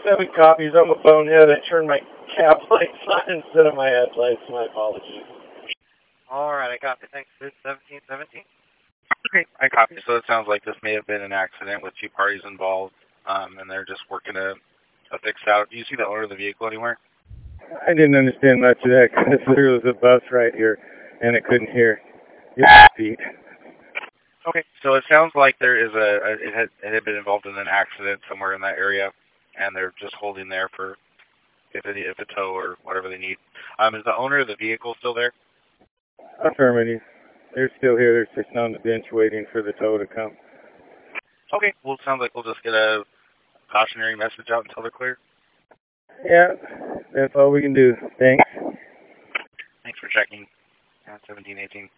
7 copies on my phone. Yeah, they turned my cap lights on instead of my headlights. My apologies. All right, I copy. Thanks. 1717. Okay, I copy. So it sounds like this may have been an accident with two parties involved, and they're just working to fix out. Do you see the owner of the vehicle anywhere? I didn't understand much of that because there was a bus right here, and I couldn't hear your feet. Okay, so it sounds like there is it had been involved in an accident somewhere in that area, and they're just holding there for if a tow or whatever they need. Is the owner of the vehicle still there? Affirmative. They're still here. They're sitting on the bench waiting for the tow to come. Okay, well, it sounds like we'll just get a cautionary message out until they're clear. Yeah, that's all we can do. Thanks. Thanks for checking. 1718.